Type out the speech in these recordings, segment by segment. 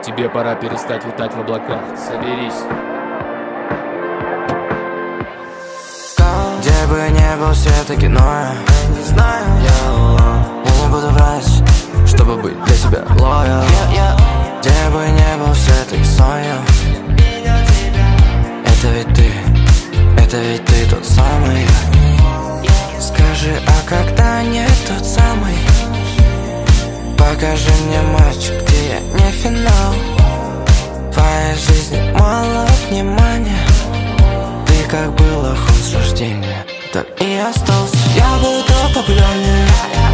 Тебе пора перестать летать в облаках. Соберись. Где бы не был, все-таки, но я не знаю. Я не буду врать, чтобы быть для тебя лоял. Где бы не был, все-таки сою. Это ведь ты тот самый. Скажи, а когда не тот самый? Покажи мне матч, где я не финал. В твоей жизни мало внимания. Ты как была хоть с рождения, так и остался. Я буду популярнее,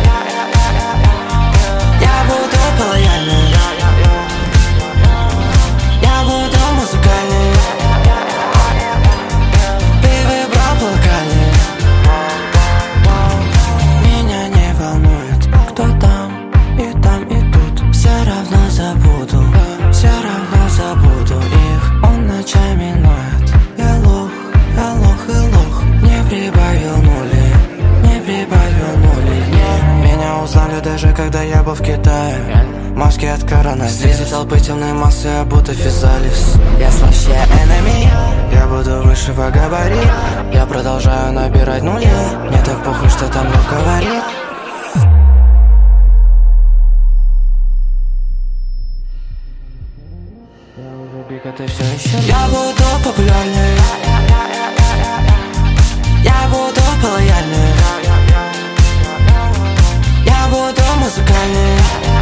я буду лояльнее, я буду музыкальнее. Ты выбрал локальнее. Меня не волнует, кто там, и тут. Все равно забуду, все равно забуду их. Он ночами ноет. Я лох, не прибавил нули, не прибавил нули. Меня узнали даже когда я был в Китае. Маски от коронавируса. Среди толпы темной массы, я будто физалис. Я слаще enemy. Я буду выше по габарит. Я продолжаю набирать нули. Мне так похуй, что там Бог говорит. Ты все еще. Я буду популярнее, я буду лояльнее, я буду музыкальнее.